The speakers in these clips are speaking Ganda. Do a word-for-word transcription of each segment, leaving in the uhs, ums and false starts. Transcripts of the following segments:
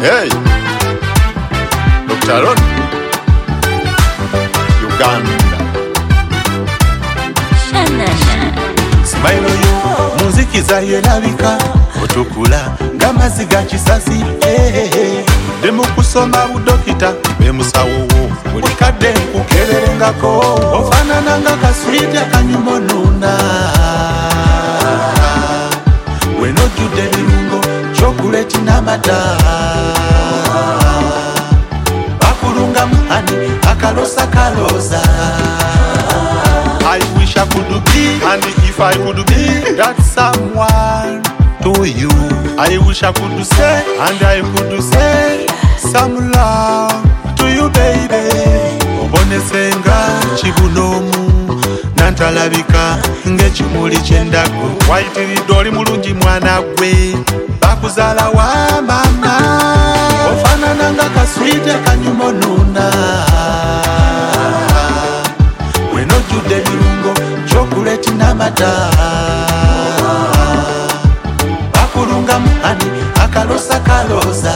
Hey, Doctor Ron, Uganda. Smile yo, muziki za yelabika otukula ngamazi ga kisasi. Hey, hey, hey. Demu kusoma budokita bemusawo buli kadde nkukeberengako ofaanananga kaswiti akanyumo nuna wenojjudde ebirungo chokuleti n'amata bakulunga muhani akalosa kaloza. I wish I could be, and if I could be that someone to you, I wish I could say, and I could say some love to you, baby. Obonesenga chibunomu nantalabika ng'ekimuli ky'endago. Wayitiridde oli mulungi mwana gwe bakuzala wa mama ofaanananga kaswiti akanyumo nuna wenojjudde ebirungo chokuleti n'amata bakulunga muhani akalosa kaloza.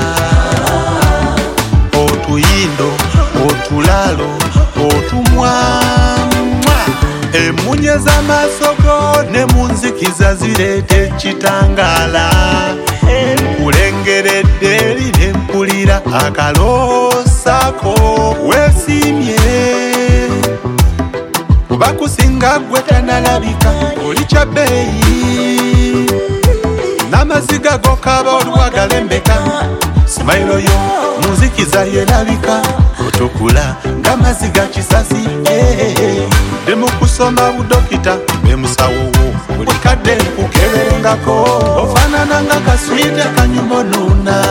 Otuyindo otulalo otumwamwa emunye z'amaaso go ne munzikiza zireeta ekitangala. Nkulengeredde eri ne mpulira akaloosako weesiimye bakusinga gwe tanalabika oli kya bbeeyi n'amaziga gokaba oluwagala embeka. Smile yo muzikiza yelabika otukula ng'amaziga kisasi. Hey, hey. Demu kusoma budokita bemusawo buli kadde nkukeberengako ofaanananga kaswiti akanyumo nuna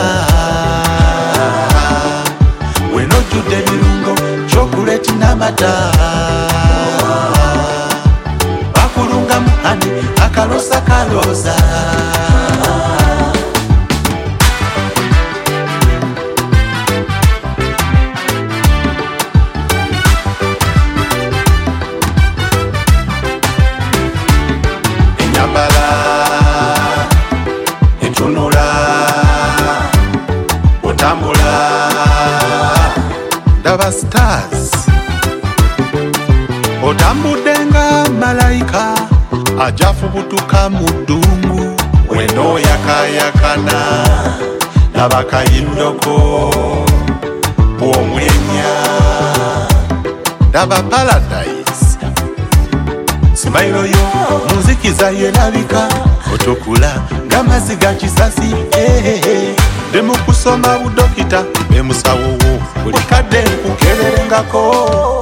wenojjudde ebirungo chokuleti n'amata bakulunga muhani akalosa kaloza. Enyambala entunula otambula ndaba stars otambudde nga malayika ajafubutuka mu ddungu wenooyakayakana n'abakayindoko bw'omulenya ndaba paradise. Smile yo muzikiza yelabika otukula ng'amazzi ga kisasi. Hey, hey, hey. Demu kusoma budokita bemusawo buli kadde nkukeberengako